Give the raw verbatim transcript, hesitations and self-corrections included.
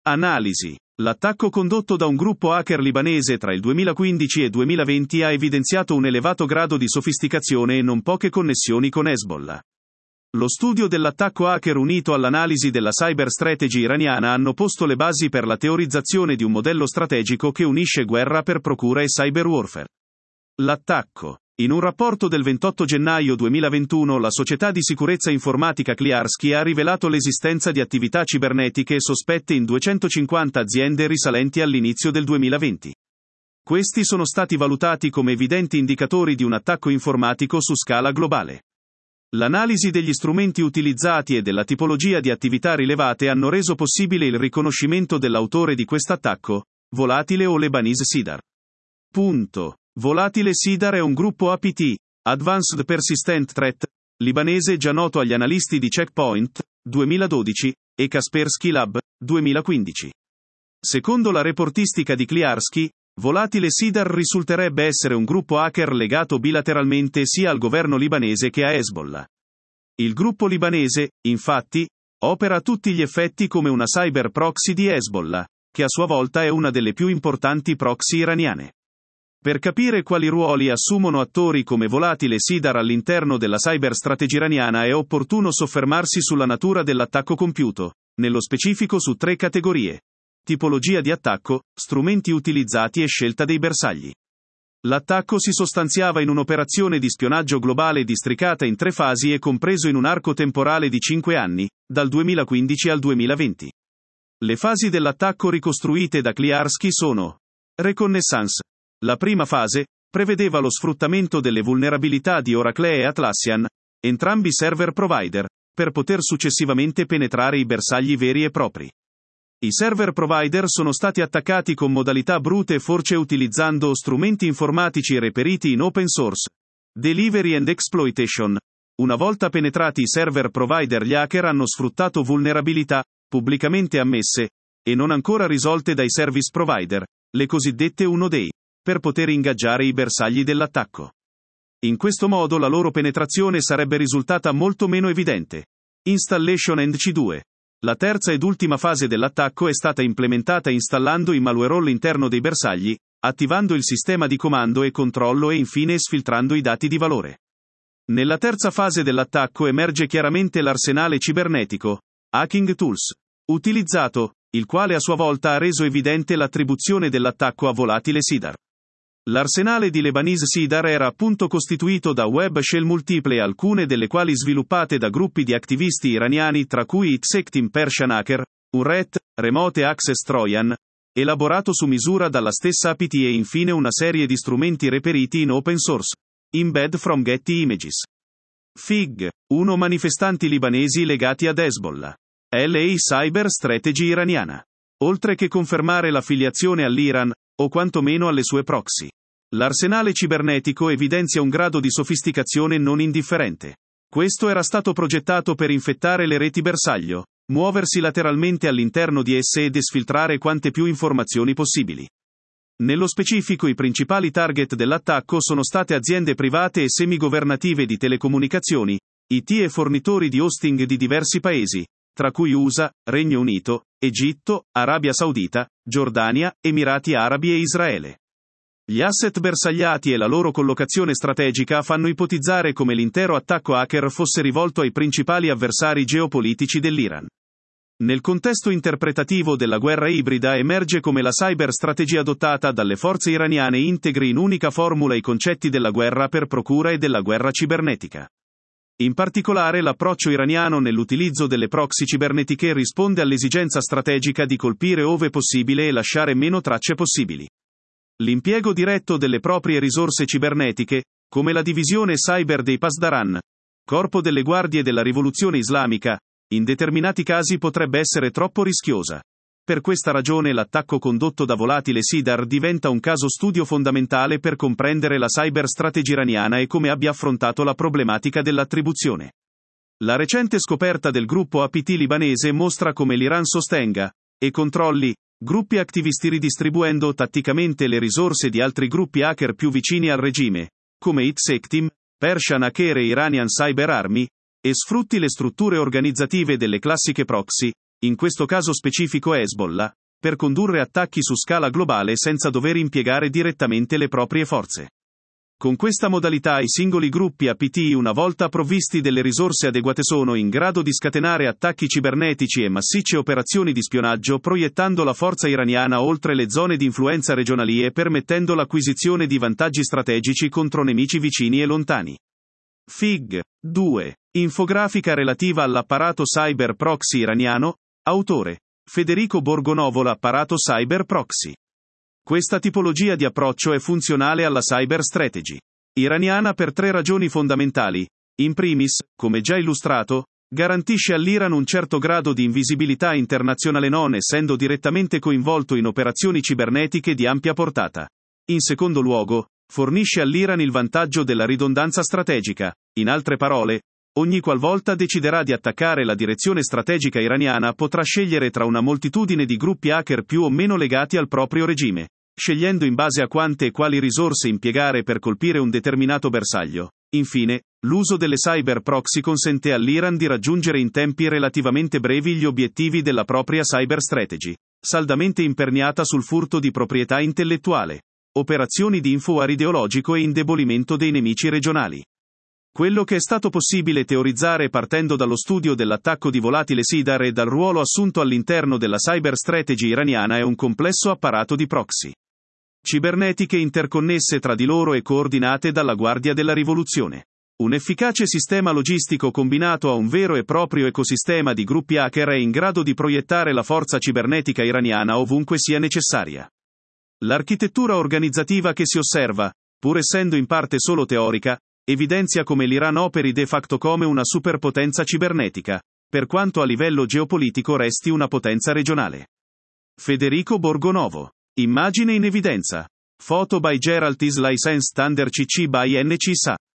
Analisi. L'attacco condotto da un gruppo hacker libanese tra il duemilaquindici e duemilaventi ha evidenziato un elevato grado di sofisticazione e non poche connessioni con Hezbollah. Lo studio dell'attacco hacker unito all'analisi della cyber strategy iraniana hanno posto le basi per la teorizzazione di un modello strategico che unisce guerra per procura e cyber warfare. L'attacco. In un rapporto del ventotto gennaio duemilaventuno, la società di sicurezza informatica Kliarsky ha rivelato l'esistenza di attività cibernetiche sospette in duecentocinquanta aziende risalenti all'inizio del duemilaventi. Questi sono stati valutati come evidenti indicatori di un attacco informatico su scala globale. L'analisi degli strumenti utilizzati e della tipologia di attività rilevate hanno reso possibile il riconoscimento dell'autore di quest'attacco, Volatile o Lebanese Sidar. Punto. Volatile Sidar è un gruppo A P T, Advanced Persistent Threat, libanese già noto agli analisti di Checkpoint, duemiladodici, e Kaspersky Lab, duemilaquindici. Secondo la reportistica di Kliarsky, Volatile Sidar risulterebbe essere un gruppo hacker legato bilateralmente sia al governo libanese che a Hezbollah. Il gruppo libanese, infatti, opera a tutti gli effetti come una cyber proxy di Hezbollah, che a sua volta è una delle più importanti proxy iraniane. Per capire quali ruoli assumono attori come Volatile Sidar all'interno della cyber strategy iraniana è opportuno soffermarsi sulla natura dell'attacco compiuto, nello specifico su tre categorie: tipologia di attacco, strumenti utilizzati e scelta dei bersagli. L'attacco si sostanziava in un'operazione di spionaggio globale districata in tre fasi e compreso in un arco temporale di cinque anni, dal duemilaquindici al duemilaventi. Le fasi dell'attacco ricostruite da Kliarsky sono: Reconnaissance. La prima fase prevedeva lo sfruttamento delle vulnerabilità di Oracle e Atlassian, entrambi server provider, per poter successivamente penetrare i bersagli veri e propri. I server provider sono stati attaccati con modalità brute force utilizzando strumenti informatici reperiti in open source. Delivery and exploitation. Una volta penetrati i server provider, gli hacker hanno sfruttato vulnerabilità, pubblicamente ammesse, e non ancora risolte dai service provider, le cosiddette uno day, per poter ingaggiare i bersagli dell'attacco. In questo modo la loro penetrazione sarebbe risultata molto meno evidente. Installation and C due. La terza ed ultima fase dell'attacco è stata implementata installando il malware all'interno dei bersagli, attivando il sistema di comando e controllo e infine sfiltrando i dati di valore. Nella terza fase dell'attacco emerge chiaramente l'arsenale cibernetico, Hacking Tools, utilizzato, il quale a sua volta ha reso evidente l'attribuzione dell'attacco a Volatile Sidar. L'arsenale di Lebanese Sidar era appunto costituito da web shell multiple, alcune delle quali sviluppate da gruppi di attivisti iraniani tra cui Itzektim Persian Hacker, un R E T, Remote Access Trojan, elaborato su misura dalla stessa A P T, e infine una serie di strumenti reperiti in open source. Embed from Getty Images. F I G, uno manifestanti libanesi legati ad Hezbollah. L A Cyber Strategy iraniana. Oltre che confermare l'affiliazione all'Iran, o quantomeno alle sue proxy. L'arsenale cibernetico evidenzia un grado di sofisticazione non indifferente. Questo era stato progettato per infettare le reti bersaglio, muoversi lateralmente all'interno di esse ed esfiltrare quante più informazioni possibili. Nello specifico, i principali target dell'attacco sono state aziende private e semigovernative di telecomunicazioni, I T e fornitori di hosting di diversi paesi, tra cui U S A, Regno Unito, Egitto, Arabia Saudita, Giordania, Emirati Arabi e Israele. Gli asset bersagliati e la loro collocazione strategica fanno ipotizzare come l'intero attacco hacker fosse rivolto ai principali avversari geopolitici dell'Iran. Nel contesto interpretativo della guerra ibrida emerge come la cyber strategia adottata dalle forze iraniane integri in unica formula i concetti della guerra per procura e della guerra cibernetica. In particolare, l'approccio iraniano nell'utilizzo delle proxy cibernetiche risponde all'esigenza strategica di colpire ove possibile e lasciare meno tracce possibili. L'impiego diretto delle proprie risorse cibernetiche, come la divisione cyber dei Pasdaran, corpo delle guardie della rivoluzione islamica, in determinati casi potrebbe essere troppo rischiosa. Per questa ragione l'attacco condotto da Volatile Sidar diventa un caso studio fondamentale per comprendere la cyber strategy iraniana e come abbia affrontato la problematica dell'attribuzione. La recente scoperta del gruppo A P T libanese mostra come l'Iran sostenga e controlli gruppi attivisti ridistribuendo tatticamente le risorse di altri gruppi hacker più vicini al regime, come Itzektim, Persian Hacker e Iranian Cyber Army, e sfrutti le strutture organizzative delle classiche proxy, in questo caso specifico Hezbollah, per condurre attacchi su scala globale senza dover impiegare direttamente le proprie forze. Con questa modalità i singoli gruppi A P T, una volta provvisti delle risorse adeguate, sono in grado di scatenare attacchi cibernetici e massicce operazioni di spionaggio, proiettando la forza iraniana oltre le zone di influenza regionali e permettendo l'acquisizione di vantaggi strategici contro nemici vicini e lontani. Fig. due. Infografica relativa all'apparato cyber proxy iraniano. Autore: Federico Borgonovo. L'apparato cyber proxy. Questa tipologia di approccio è funzionale alla cyber strategy iraniana per tre ragioni fondamentali. In primis, come già illustrato, garantisce all'Iran un certo grado di invisibilità internazionale non essendo direttamente coinvolto in operazioni cibernetiche di ampia portata. In secondo luogo, fornisce all'Iran il vantaggio della ridondanza strategica. In altre parole, ogni qualvolta deciderà di attaccare la direzione strategica iraniana potrà scegliere tra una moltitudine di gruppi hacker più o meno legati al proprio regime, scegliendo in base a quante e quali risorse impiegare per colpire un determinato bersaglio. Infine, l'uso delle cyber proxy consente all'Iran di raggiungere in tempi relativamente brevi gli obiettivi della propria cyber strategy, saldamente imperniata sul furto di proprietà intellettuale, operazioni di infowar ideologico e indebolimento dei nemici regionali. Quello che è stato possibile teorizzare partendo dallo studio dell'attacco di volatile SIDAR e dal ruolo assunto all'interno della cyber strategy iraniana è un complesso apparato di proxy cibernetiche interconnesse tra di loro e coordinate dalla Guardia della Rivoluzione. Un efficace sistema logistico combinato a un vero e proprio ecosistema di gruppi hacker è in grado di proiettare la forza cibernetica iraniana ovunque sia necessaria. L'architettura organizzativa che si osserva, pur essendo in parte solo teorica, evidenzia come l'Iran operi de facto come una superpotenza cibernetica, per quanto a livello geopolitico resti una potenza regionale. Federico Borgonovo. Immagine in evidenza. Photo by Gerald is licensed under C C by N C S A.